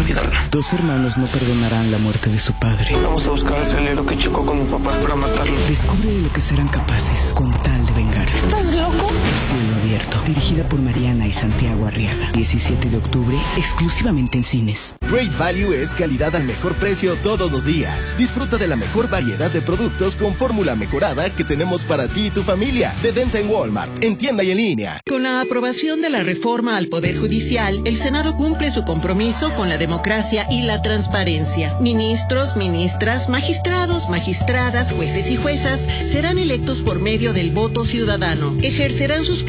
olvidarlo. Dos hermanos no perdonarán la muerte de su padre. Vamos a buscar al trailero que chocó con mi papá para matarlo. Descubre de lo que serán capaces con tal de vengar. ¿Estás loco? Cielo Abierto, dirigida por Mariana y Santiago Arriaga. 17 de octubre, exclusivamente en cines. Great Value es calidad al mejor precio todos los días. Disfruta de la mejor variedad de productos con fórmula mejorada que tenemos para ti y tu familia. De venta en Walmart, en tienda y en línea. Con la aprobación de la reforma al Poder Judicial, el Senado cumple su compromiso con la democracia y la transparencia. Ministros, ministras, magistrados, magistradas, jueces y juezas serán electos por medio del voto ciudadano. Ejercerán sus